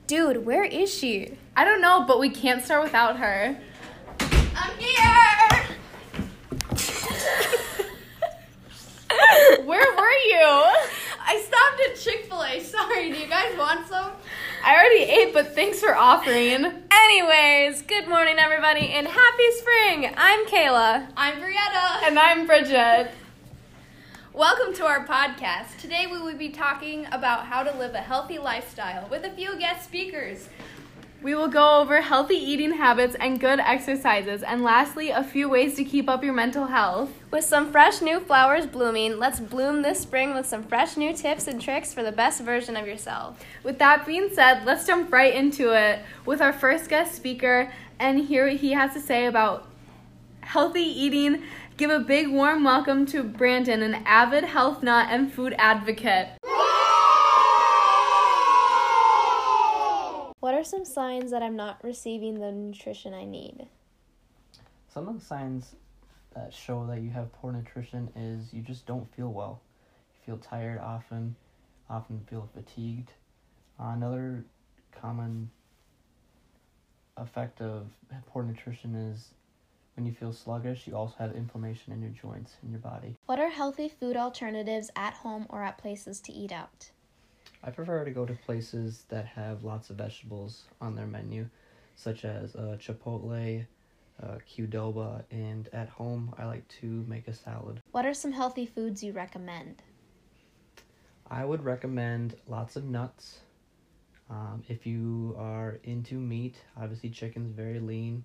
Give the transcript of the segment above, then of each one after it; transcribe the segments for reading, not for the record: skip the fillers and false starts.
Dude, where is she? I don't know, but we can't start without her. I'm here! Where were you? I stopped at Chick-fil-A. Sorry, do you guys want some? I already ate, but thanks for offering. Anyways, good morning, everybody, and happy spring. I'm Kayla. I'm Brietta. And I'm Bridget. Welcome to our podcast. Today we will be talking about how to live a healthy lifestyle with a few guest speakers. We will go over healthy eating habits and good exercises, and lastly, a few ways to keep up your mental health. With some fresh new flowers blooming, let's bloom this spring with some fresh new tips and tricks for the best version of yourself. With that being said, let's jump right into it with our first guest speaker and hear what he has to say about healthy eating. Give a big warm welcome to Brandon, an avid health nut and food advocate. What are some signs that I'm not receiving the nutrition I need? Some of the signs that show that you have poor nutrition is you just don't feel well. You feel tired often feel fatigued. Another common effect of poor nutrition is when you feel sluggish, you also have inflammation in your joints, in your body. What are healthy food alternatives at home or at places to eat out? I prefer to go to places that have lots of vegetables on their menu, such as Chipotle, Qdoba, and at home I like to make a salad. What are some healthy foods you recommend? I would recommend lots of nuts. If you are into meat, obviously chicken's very lean.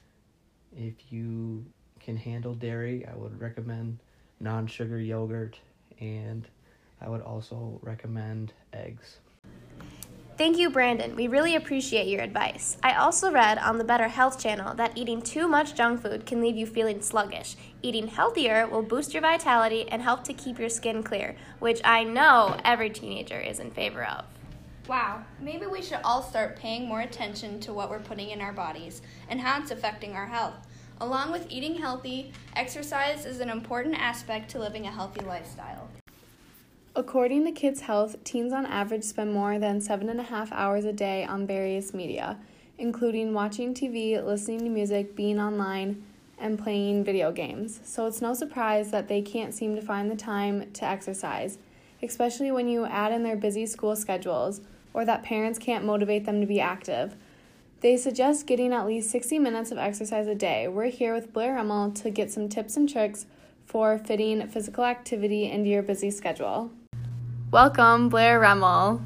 If you can handle dairy, I would recommend non-sugar yogurt, and I would also recommend eggs. Thank you, Brandon. We really appreciate your advice. I also read on the Better Health channel that eating too much junk food can leave you feeling sluggish. Eating healthier will boost your vitality and help to keep your skin clear, which I know every teenager is in favor of. Wow, maybe we should all start paying more attention to what we're putting in our bodies and how it's affecting our health. Along with eating healthy, exercise is an important aspect to living a healthy lifestyle. According to Kids Health, teens on average spend more than 7.5 hours a day on various media, including watching TV, listening to music, being online, and playing video games. So it's no surprise that they can't seem to find the time to exercise, especially when you add in their busy school schedules or that parents can't motivate them to be active. They suggest getting at least 60 minutes of exercise a day. We're here with Blair Remmel to get some tips and tricks for fitting physical activity into your busy schedule. Welcome, Blair Remmel.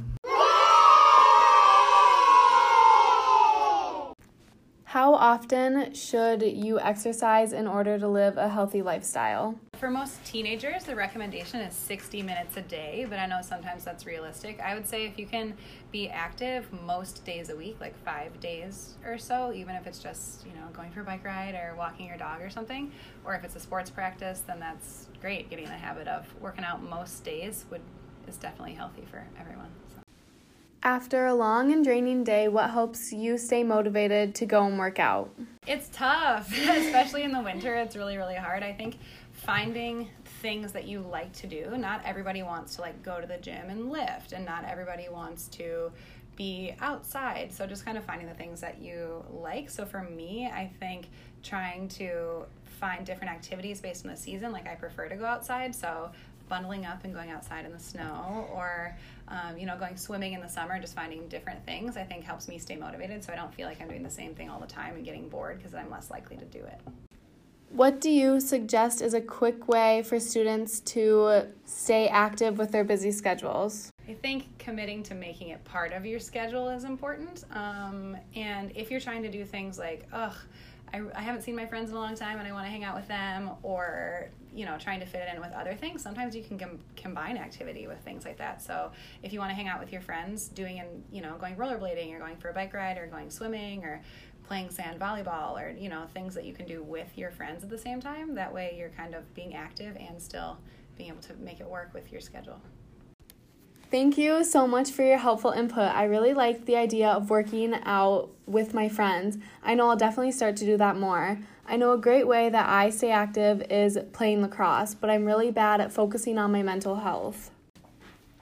How often should you exercise in order to live a healthy lifestyle? For most teenagers, the recommendation is 60 minutes a day, but I know sometimes that's realistic. I would say if you can be active most days a week, like 5 days or so, even if it's just, going for a bike ride or walking your dog or something, or if it's a sports practice, then that's great. Getting the habit of working out most days is definitely healthy for everyone. So. After a long and draining day, what helps you stay motivated to go and work out? It's tough, especially in the winter. It's really, really hard. I think finding things that you like to do. Not everybody wants to go to the gym and lift, and not everybody wants to be outside. So just kind of finding the things that you like. So for me, I think trying to find different activities based on the season. I prefer to go outside, so bundling up and going outside in the snow, or going swimming in the summer, just finding different things, I think helps me stay motivated so I don't feel like I'm doing the same thing all the time and getting bored, because I'm less likely to do it. What do you suggest is a quick way for students to stay active with their busy schedules? I think committing to making it part of your schedule is important. And if you're trying to do things like, I haven't seen my friends in a long time and I want to hang out with them, or, trying to fit it in with other things, sometimes you can combine activity with things like that. So if you want to hang out with your friends going rollerblading, or going for a bike ride, or going swimming, or playing sand volleyball, or, things that you can do with your friends at the same time, that way you're kind of being active and still being able to make it work with your schedule. Thank you so much for your helpful input. I really like the idea of working out with my friends. I know I'll definitely start to do that more. I know a great way that I stay active is playing lacrosse, but I'm really bad at focusing on my mental health.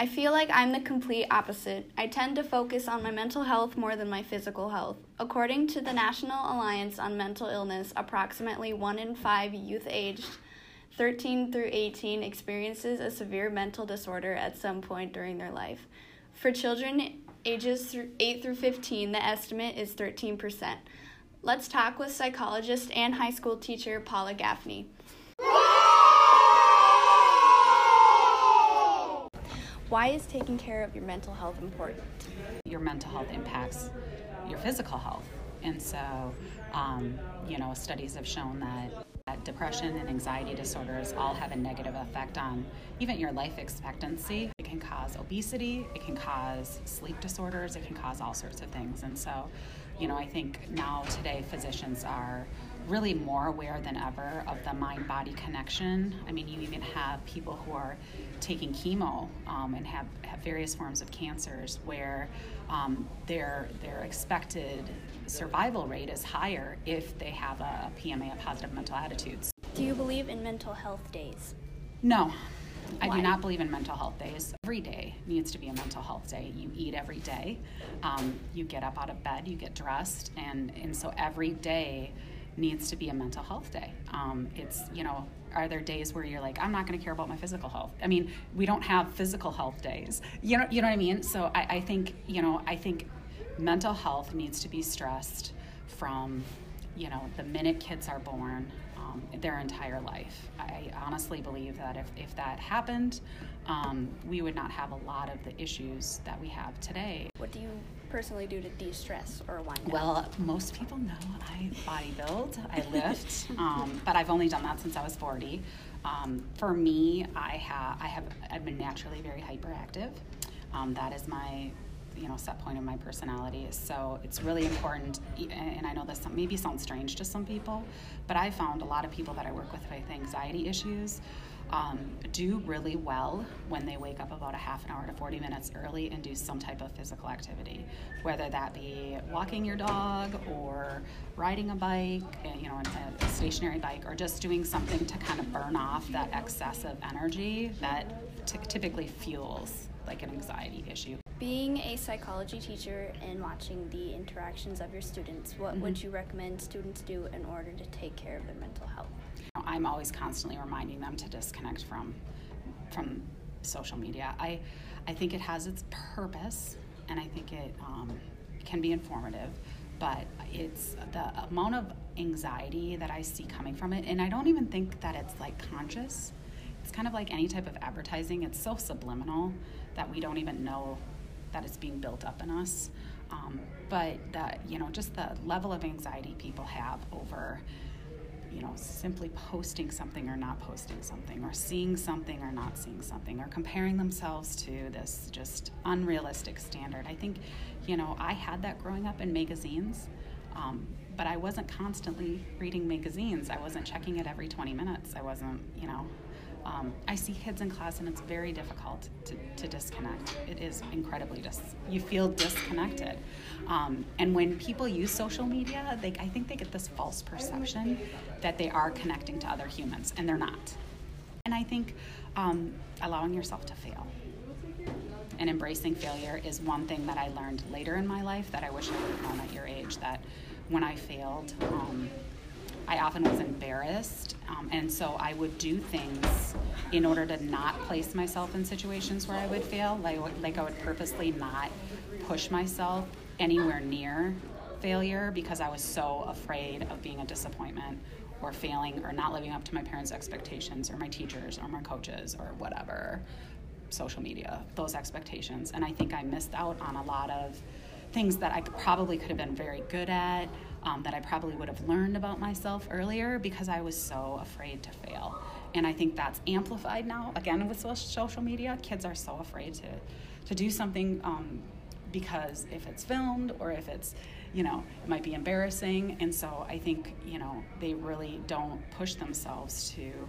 I feel like I'm the complete opposite. I tend to focus on my mental health more than my physical health. According to the National Alliance on Mental Illness, approximately 1 in 5 youth aged 13 through 18 experiences a severe mental disorder at some point during their life. For children ages 8 through 15, the estimate is 13%. Let's talk with psychologist and high school teacher Paula Gaffney. Why is taking care of your mental health important? Your mental health impacts your physical health. And so, studies have shown that depression and anxiety disorders all have a negative effect on even your life expectancy. It can cause obesity, it can cause sleep disorders, it can cause all sorts of things. And so, I think now today physicians are really more aware than ever of the mind-body connection. I mean, you even have people who are taking chemo and have various forms of cancers where their expected survival rate is higher if they have a PMA, a positive mental attitudes. Do you believe in mental health days? No. I Why? do not believe in mental health days. Every day needs to be a mental health day. You eat every day. You get up out of bed, you get dressed, and so every day needs to be a mental health day. Are there days where you're like, I'm not going to care about my physical health? I mean, we don't have physical health days. You know what I mean? So I think mental health needs to be stressed from, the minute kids are born, their entire life. I honestly believe that if that happened, we would not have a lot of the issues that we have today. What do you personally do to de-stress or wind down? Well, most people know I bodybuild, I lift, but I've only done that since I was 40. For me, I've been naturally very hyperactive. That is my set point of my personality. So it's really important, and I know this maybe sounds strange to some people, but I found a lot of people that I work with anxiety issues do really well when they wake up about a half an hour to 40 minutes early and do some type of physical activity, whether that be walking your dog or riding a bike, a stationary bike, or just doing something to kind of burn off that excessive energy that typically fuels like an anxiety issue. Being a psychology teacher and watching the interactions of your students, what would you recommend students do in order to take care of their mental health? I'm always constantly reminding them to disconnect from social media. I think it has its purpose, and I think it can be informative, but it's the amount of anxiety that I see coming from it, and I don't even think that it's like conscious. It's kind of like any type of advertising. It's so subliminal that we don't even know that it's being built up in us. But just the level of anxiety people have over, simply posting something or not posting something, or seeing something or not seeing something, or comparing themselves to this just unrealistic standard. I think, I had that growing up in magazines, but I wasn't constantly reading magazines. I wasn't checking it every 20 minutes. I wasn't, I see kids in class and it's very difficult to disconnect. It is incredibly you feel disconnected. And when people use social media, I think they get this false perception that they are connecting to other humans, and they're not. And I think allowing yourself to fail and embracing failure is one thing that I learned later in my life that I wish I would have known at your age, that when I failed, I often was embarrassed, and so I would do things in order to not place myself in situations where I would fail. Like I would purposely not push myself anywhere near failure because I was so afraid of being a disappointment or failing or not living up to my parents' expectations or my teachers or my coaches or whatever, social media, those expectations. And I think I missed out on a lot of things that I probably could have been very good at, that I probably would have learned about myself earlier because I was so afraid to fail. And I think that's amplified now, again, with social media. Kids are so afraid to do something because if it's filmed or if it's, it might be embarrassing. And so I think, they really don't push themselves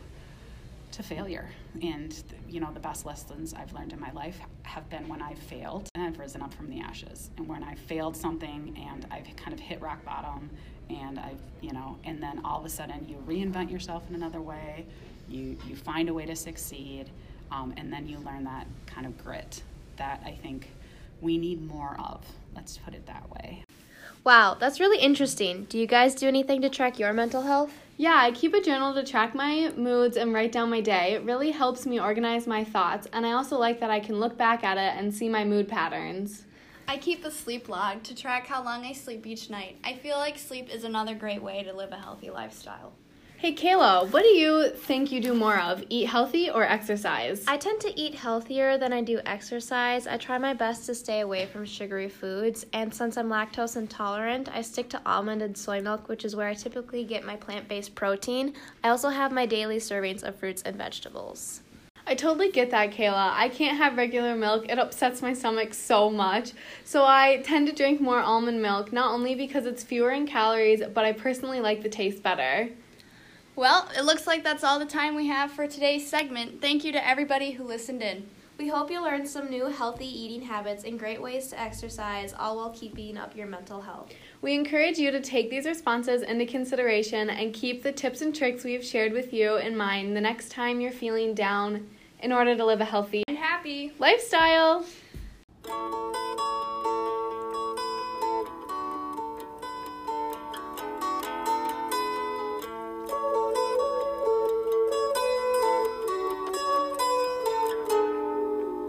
to failure. And, the best lessons I've learned in my life have been when I've failed and I've risen up from the ashes. And when I failed something and I've kind of hit rock bottom and and then all of a sudden you reinvent yourself in another way, you find a way to succeed. And then you learn that kind of grit that I think we need more of. Let's put it that way. Wow, that's really interesting. Do you guys do anything to track your mental health? Yeah, I keep a journal to track my moods and write down my day. It really helps me organize my thoughts, and I also like that I can look back at it and see my mood patterns. I keep a sleep log to track how long I sleep each night. I feel like sleep is another great way to live a healthy lifestyle. Hey Kayla, what do you think you do more of, eat healthy or exercise? I tend to eat healthier than I do exercise. I try my best to stay away from sugary foods, and since I'm lactose intolerant, I stick to almond and soy milk, which is where I typically get my plant-based protein. I also have my daily servings of fruits and vegetables. I totally get that, Kayla. I can't have regular milk. It upsets my stomach so much. So I tend to drink more almond milk, not only because it's fewer in calories, but I personally like the taste better. Well, it looks like that's all the time we have for today's segment. Thank you to everybody who listened in. We hope you learned some new healthy eating habits and great ways to exercise, all while keeping up your mental health. We encourage you to take these responses into consideration and keep the tips and tricks we've shared with you in mind the next time you're feeling down in order to live a healthy And happy lifestyle.